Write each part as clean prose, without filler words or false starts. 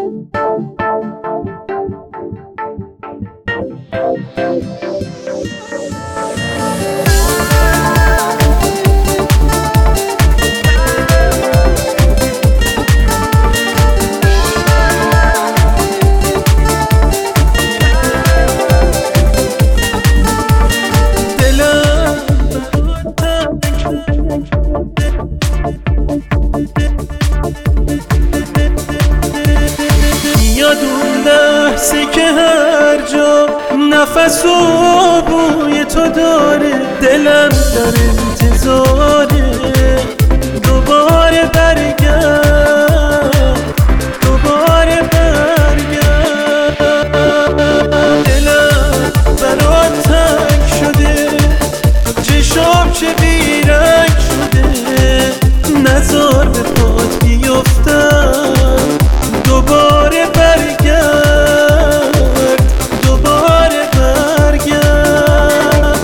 یاد اون لحظه که هر جا نفس و بوی تو داره، دلم در انتظاره دوباره برگرد، دوباره برگرد. دلم برات تنگ شده، چشام چه بیرنگ شده، نزار به پات بیفتم، دوباره برگرد، دوباره برگرد.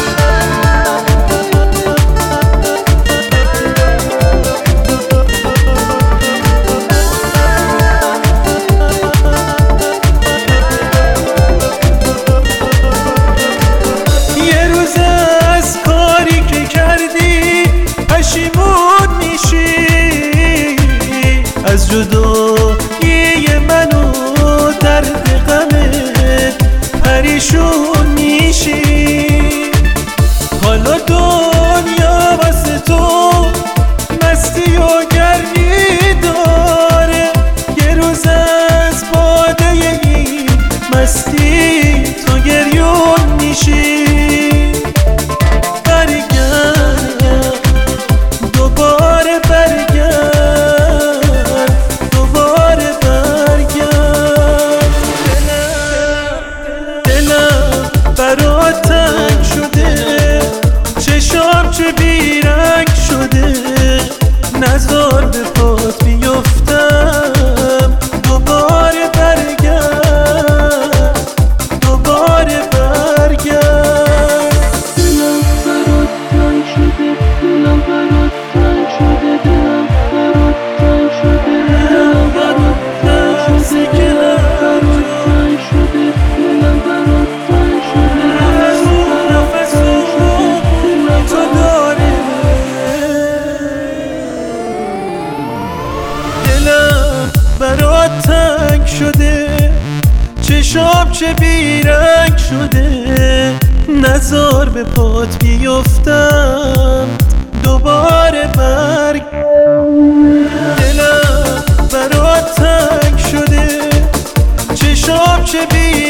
یه روز از کاری که کردی پشیمون میشی، از جدایی من و درد غمت پریشون میشی. حالا دنیا واسه تو مستی و گرمی داره، یه روز از باده این مستی تو گریون میشی. برگرد، دوباره برگرد، دوباره برگرد. دلم برات تنگ شده، چشام چه بیرنگ شده، نزار به پات بیفتم، دوباره برگرد، دوباره برگرد. دلم برات تنگ شده، دلم برات تنگ شده، دلم برات تنگ شده، دلم برات تنگ شده، دلم برات تنگ شده، دلم برات تنگ شده، نفس و تو داره. دلم برات تنگ شده، چشام چه بیرنگ شده، نزار به پات بیفتم، دوباره برگ. دلم برات تنگ شده، چشام چه بیرنگ